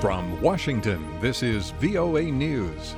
From Washington, this is VOA News.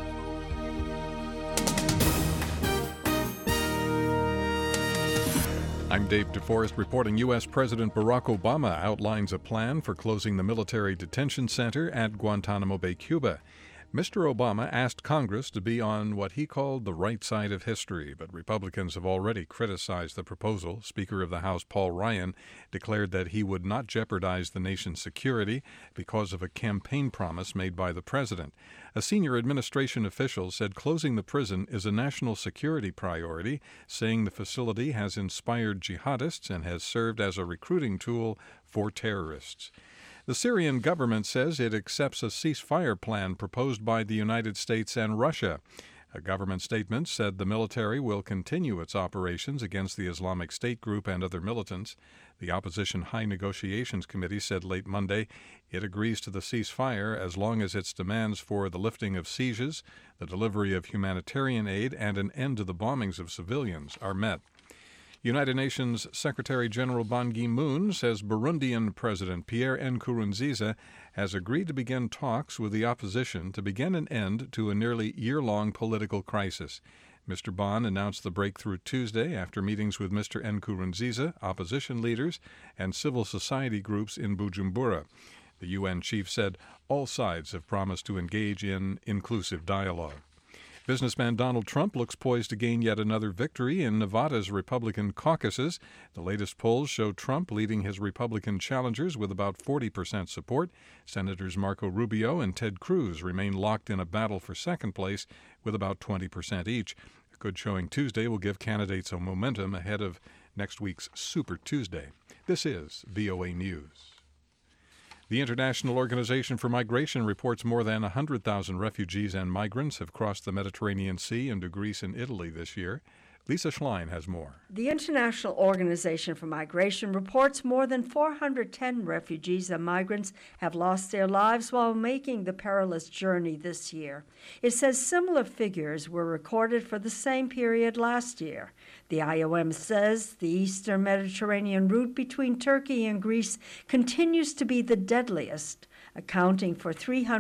I'm Dave DeForest reporting U.S. President Barack Obama outlines a plan for closing the military detention center at Guantanamo Bay, Cuba. Mr. Obama asked Congress to be on what he called the right side of history, but Republicans have already criticized the proposal. Speaker of the House Paul Ryan declared that he would not jeopardize the nation's security because of a campaign promise made by the president. A senior administration official said closing the prison is a national security priority, saying the facility has inspired jihadists and has served as a recruiting tool for terrorists. The Syrian government says it accepts a ceasefire plan proposed by the United States and Russia. A government statement said the military will continue its operations against the Islamic State group and other militants. The opposition High Negotiations Committee said late Monday it agrees to the ceasefire as long as its demands for the lifting of sieges, the delivery of humanitarian aid, and an end to the bombings of civilians are met. United Nations Secretary General Ban Ki-moon says Burundian President Pierre Nkurunziza has agreed to begin talks with the opposition to begin an end to a nearly year-long political crisis. Mr. Ban announced the breakthrough Tuesday after meetings with Mr. Nkurunziza, opposition leaders, and civil society groups in Bujumbura. The UN chief said all sides have promised to engage in inclusive dialogue. Businessman Donald Trump looks poised to gain yet another victory in Nevada's Republican caucuses. The latest polls show Trump leading his Republican challengers with about 40% support. Senators Marco Rubio and Ted Cruz remain locked in a battle for second place with about 20% each. A good showing Tuesday will give candidates a momentum ahead of next week's Super Tuesday. This is VOA News. The International Organization for Migration reports more than 100,000 refugees and migrants have crossed the Mediterranean Sea into Greece and Italy this year. Lisa Schlein has more. The International Organization for Migration reports more than 410 refugees and migrants have lost their lives while making the perilous journey this year. It says similar figures were recorded for the same period last year. The IOM says the Eastern Mediterranean route between Turkey and Greece continues to be the deadliest, accounting for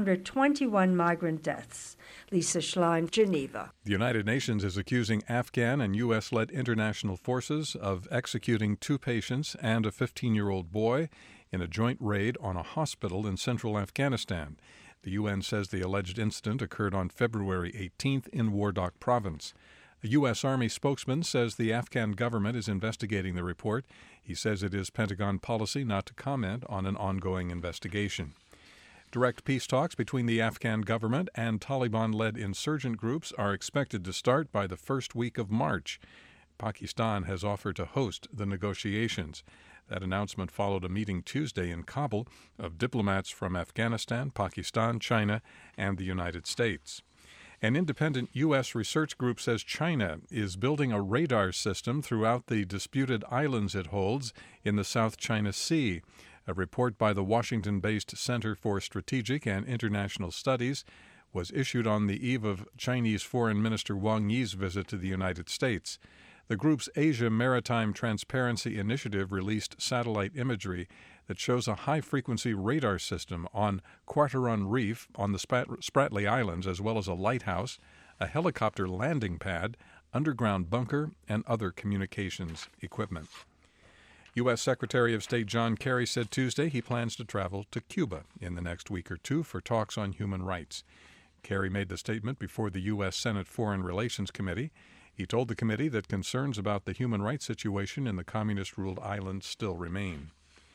321 migrant deaths. Lisa Schlein, Geneva. The United Nations is accusing Afghan and U.S.-led international forces of executing 2 patients and a 15-year-old boy in a joint raid on a hospital in central Afghanistan. The UN says the alleged incident occurred on February 18th in Wardak province. A U.S. Army spokesman says the Afghan government is investigating the report. He says it is Pentagon policy not to comment on an ongoing investigation. Direct peace talks between the Afghan government and Taliban-led insurgent groups are expected to start by the first week of March. Pakistan has offered to host the negotiations. That announcement followed a meeting Tuesday in Kabul of diplomats from Afghanistan, Pakistan, China, and the United States. An independent U.S. research group says China is building a radar system throughout the disputed islands it holds in the South China Sea. A report by the Washington-based Center for Strategic and International Studies was issued on the eve of Chinese Foreign Minister Wang Yi's visit to the United States. The group's Asia Maritime Transparency Initiative released satellite imagery that shows a high-frequency radar system on Quarteron Reef on the Spratly Islands, as well as a lighthouse, a helicopter landing pad, underground bunker, and other communications equipment. U.S. Secretary of State John Kerry said Tuesday he plans to travel to Cuba in the next week or two for talks on human rights. Kerry made the statement before the U.S. Senate Foreign Relations Committee. He told the committee that concerns about the human rights situation in the communist-ruled islands still remain.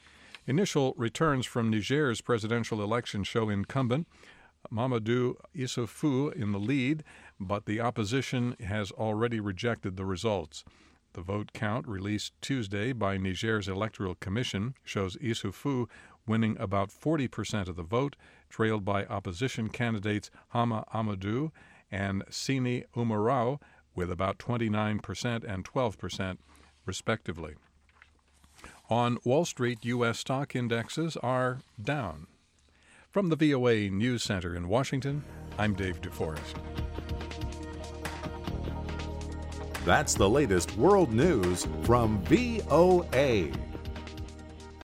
Initial returns from Niger's presidential election show incumbent Mamadou Issoufou in the lead, but the opposition has already rejected the results. The vote count released Tuesday by Niger's Electoral Commission shows Issoufou winning about 40% of the vote, trailed by opposition candidates Hama Amadou and Sini Umarau with about 29% and 12%, respectively. On Wall Street, U.S. stock indexes are down. From the VOA News Center in Washington, I'm Dave DeForest. That's the latest world news from VOA.